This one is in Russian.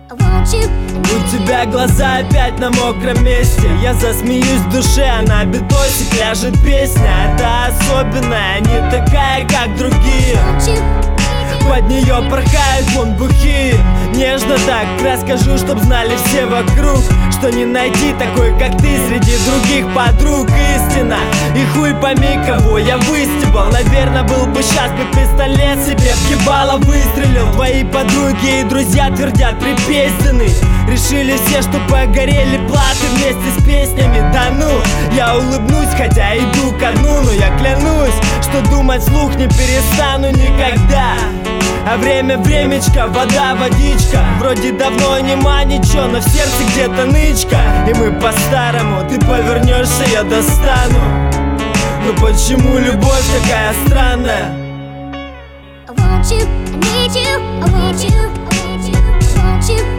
У тебя глаза опять на мокром месте. Я засмеюсь в душе, а на бетосик ляжет песня. Это особенная, не такая, как другие. Под нее порхают вон бухие. Нежно так расскажу, чтоб знали все вокруг, что не найти такой, как ты, среди других подруг. Истина, и хуй пойми, кого я выстебал. Наверное, был бы сейчас бы пистолет себе в ебало выстрелил. Твои подруги и друзья твердят припесенный. Решили все, что погорели платы вместе с песнями. Да ну, я улыбнусь, хотя иду ко дну. Но я клянусь, что думать вслух не перестану никогда. А время времечко, вода, водичка. Вроде давно нема ничего, но в сердце где-то нычка. И мы по-старому, ты повернешься, я достану. Но почему любовь такая странная? I want you, I need you, I want you, I want you, I want you.